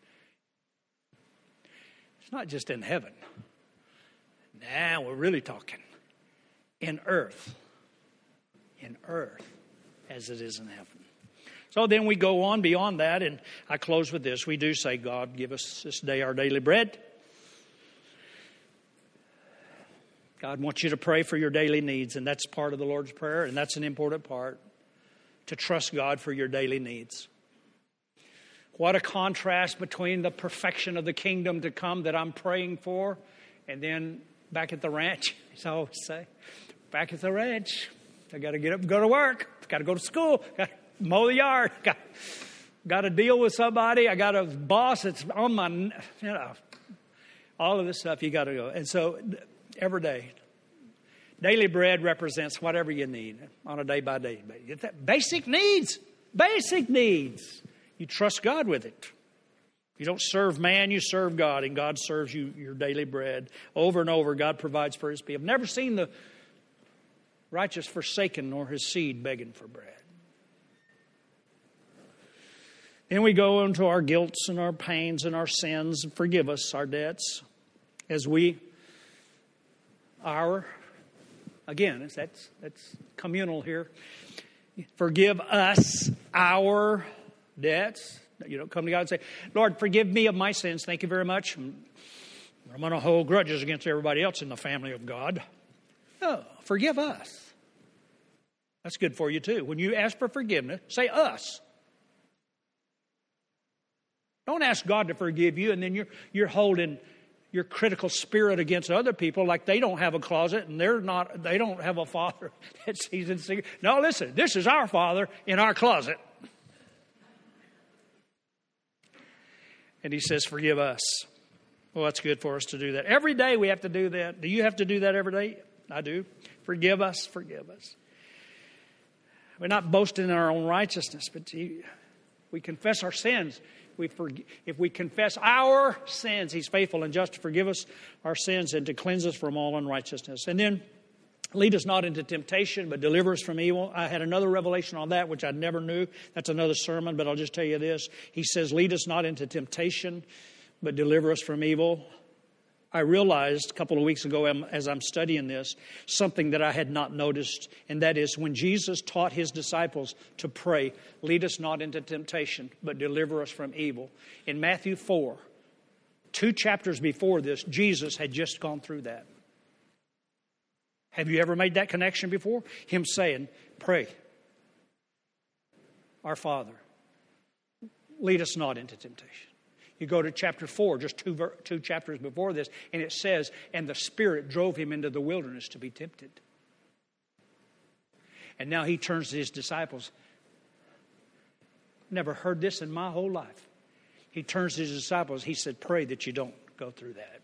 it's not just in heaven. Now we're really talking. In earth. In earth as it is in heaven. So then we go on beyond that, and I close with this. We do say, God, give us this day our daily bread. God wants you to pray for your daily needs, and that's part of the Lord's Prayer, and that's an important part, to trust God for your daily needs. What a contrast between the perfection of the kingdom to come that I'm praying for, and then back at the ranch, as I always say, back at the ranch, I got to get up and go to work. Got to go to school. Got to mow the yard. Got, got to deal with somebody. I got a boss that's on my, you know, all of this stuff you got to go. And so every day, daily bread represents whatever you need on a day-by-day basis. Basic needs. Basic needs. You trust God with it. You don't serve man, you serve God, and God serves you your daily bread. Over and over, God provides for His people. I've never seen the righteous forsaken nor his seed begging for bread. Then we go into our guilts and our pains and our sins. Forgive us our debts as we, our, again, that's, that's communal here. Forgive us our debts. You don't come to God and say, Lord, forgive me of my sins. Thank you very much. I'm going to hold grudges against everybody else in the family of God. No, forgive us. That's good for you too. When you ask for forgiveness, say us. Don't ask God to forgive you and then you're you're holding your critical spirit against other people like they don't have a closet and they're not they don't have a father that sees in secret. No, listen, this is our Father in our closet. And He says, forgive us. Well, that's good for us to do that. Every day we have to do that. Do you have to do that every day? I do. Forgive us, forgive us. We're not boasting in our own righteousness, but we confess our sins. We forg- if we confess our sins, He's faithful and just to forgive us our sins and to cleanse us from all unrighteousness. And then Lead us not into temptation, but deliver us from evil. I had another revelation on that, which I never knew. That's another sermon, but I'll just tell you this. He says, lead us not into temptation, but deliver us from evil. I realized a couple of weeks ago as I'm studying this, something that I had not noticed, and that is when Jesus taught his disciples to pray, lead us not into temptation, but deliver us from evil. In Matthew four, two chapters before this, Jesus had just gone through that. Have you ever made that connection before? Him saying, pray, our Father, lead us not into temptation. You go to chapter four, just two, two chapters before this, and it says, and the Spirit drove him into the wilderness to be tempted. And now he turns to his disciples. Never heard this in my whole life. He turns to his disciples. He said, pray that you don't go through that.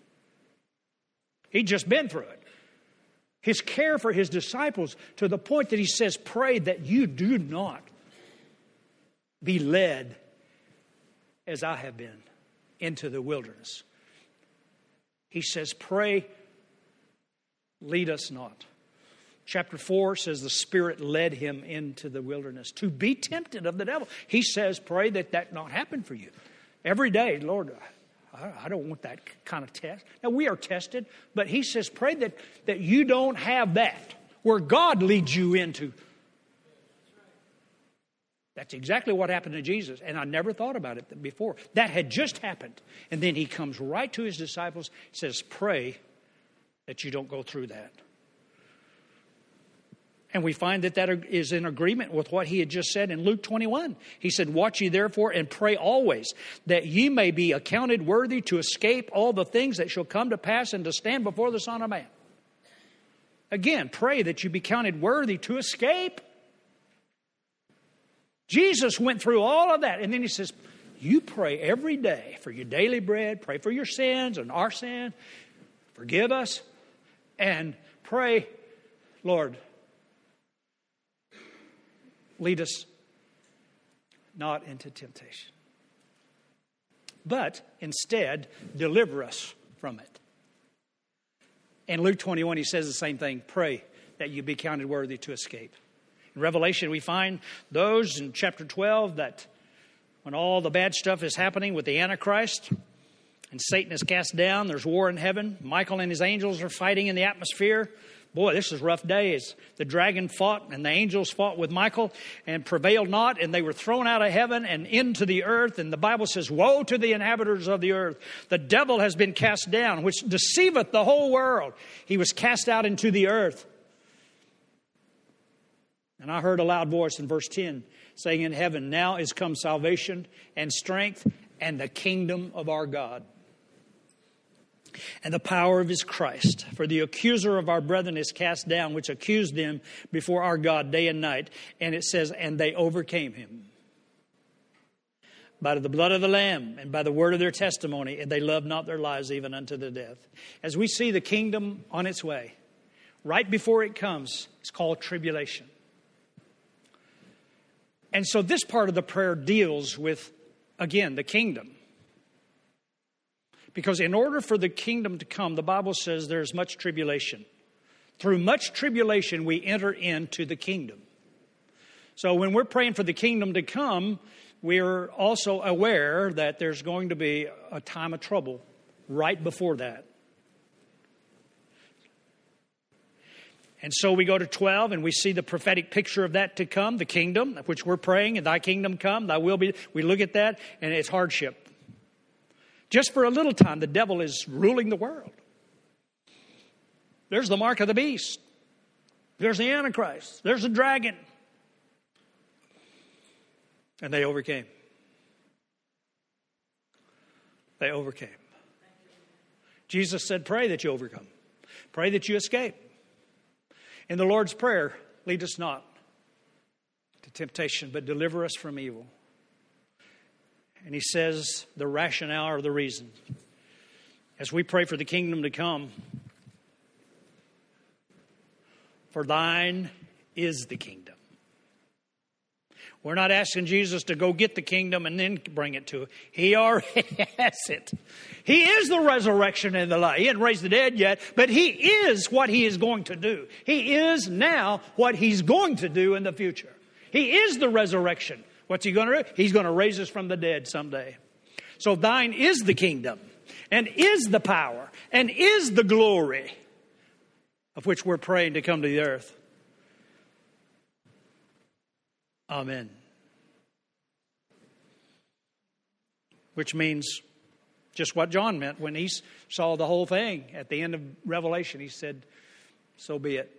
He'd just been through it. His care for his disciples to the point that he says, pray that you do not be led as I have been into the wilderness. He says, pray, lead us not. Chapter four says the Spirit led him into the wilderness to be tempted of the devil. He says, pray that that not happen for you. Every day, Lord, I don't want that kind of test. Now, we are tested, but he says, pray that, that you don't have that, where God leads you into. That's exactly what happened to Jesus, and I never thought about it before. That had just happened. And then he comes right to his disciples, says, pray that you don't go through that. And we find that that is in agreement with what he had just said in Luke twenty-one. He said, watch ye therefore and pray always, that ye may be accounted worthy to escape all the things that shall come to pass and to stand before the Son of Man. Again, pray that you be counted worthy to escape. Jesus went through all of that. And then he says, you pray every day for your daily bread. Pray for your sins and our sin. Forgive us. And pray, Lord, lead us not into temptation, but instead deliver us from it. In Luke twenty-one, he says the same thing. Pray that you be counted worthy to escape. In Revelation, we find those in chapter twelve that when all the bad stuff is happening with the Antichrist and Satan is cast down, there's war in heaven. Michael and his angels are fighting in the atmosphere. Boy, this is rough days. The dragon fought and the angels fought with Michael and prevailed not, and they were thrown out of heaven and into the earth. And the Bible says, woe to the inhabitants of the earth. The devil has been cast down, which deceiveth the whole world. He was cast out into the earth. And I heard a loud voice in verse ten saying in heaven, now is come salvation and strength and the kingdom of our God and the power of his Christ. For the accuser of our brethren is cast down, which accused them before our God day and night. And it says, and they overcame him by the blood of the Lamb and by the word of their testimony, and they loved not their lives even unto the death. As we see the kingdom on its way, right before it comes, it's called tribulation. And so this part of the prayer deals with, again, the kingdom. Because in order for the kingdom to come, the Bible says there's much tribulation. Through much tribulation, we enter into the kingdom. So when we're praying for the kingdom to come, we're also aware that there's going to be a time of trouble right before that. And so we go to twelve and we see the prophetic picture of that to come, the kingdom, which we're praying, and thy kingdom come, thy will be. We look at that and it's hardship. Just for a little time, the devil is ruling the world. There's the mark of the beast. There's the Antichrist. There's the dragon. And they overcame. They overcame. Jesus said, pray that you overcome. Pray that you escape. In the Lord's Prayer, lead us not to temptation, but deliver us from evil. And he says the rationale or the reason. As we pray for the kingdom to come, for thine is the kingdom. We're not asking Jesus to go get the kingdom and then bring it to us. He already has it. He is the resurrection and the life. He hasn't raised the dead yet, but He is what He is going to do. He is now what He's going to do in the future. He is the resurrection. What's He going to do? He's going to raise us from the dead someday. So thine is the kingdom, and is the power, and is the glory of which we're praying to come to the earth. Amen. Which means just what John meant when he saw the whole thing at the end of Revelation. He said, so be it.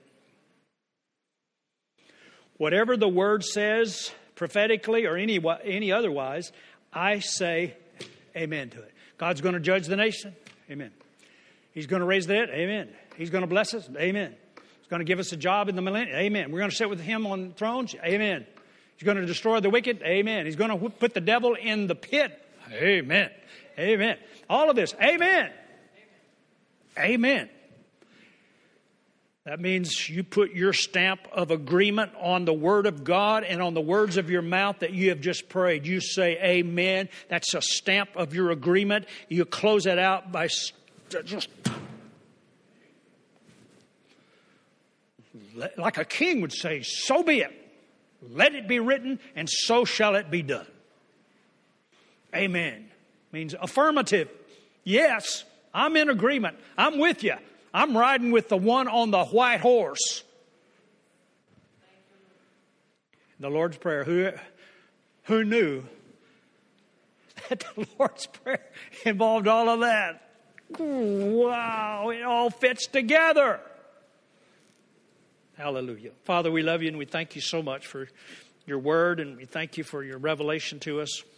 Whatever the Word says prophetically or any, any otherwise, I say amen to it. God's going to judge the nation. Amen. He's going to raise the dead. Amen. He's going to bless us. Amen. He's going to give us a job in the millennium. Amen. We're going to sit with Him on thrones. Amen. He's going to destroy the wicked. Amen. He's going to put the devil in the pit. Amen. Amen. All of this. Amen. Amen. That means you put your stamp of agreement on the Word of God and on the words of your mouth that you have just prayed. You say amen. That's a stamp of your agreement. You close it out by just like a king would say, so be it. Let it be written, and so shall it be done. Amen. Means affirmative. Yes, I'm in agreement. I'm with you. I'm riding with the one on the white horse. The Lord's Prayer. Who, who knew that the Lord's Prayer involved all of that? Wow, it all fits together. Hallelujah. Father, we love you and we thank you so much for your word, and we thank you for your revelation to us.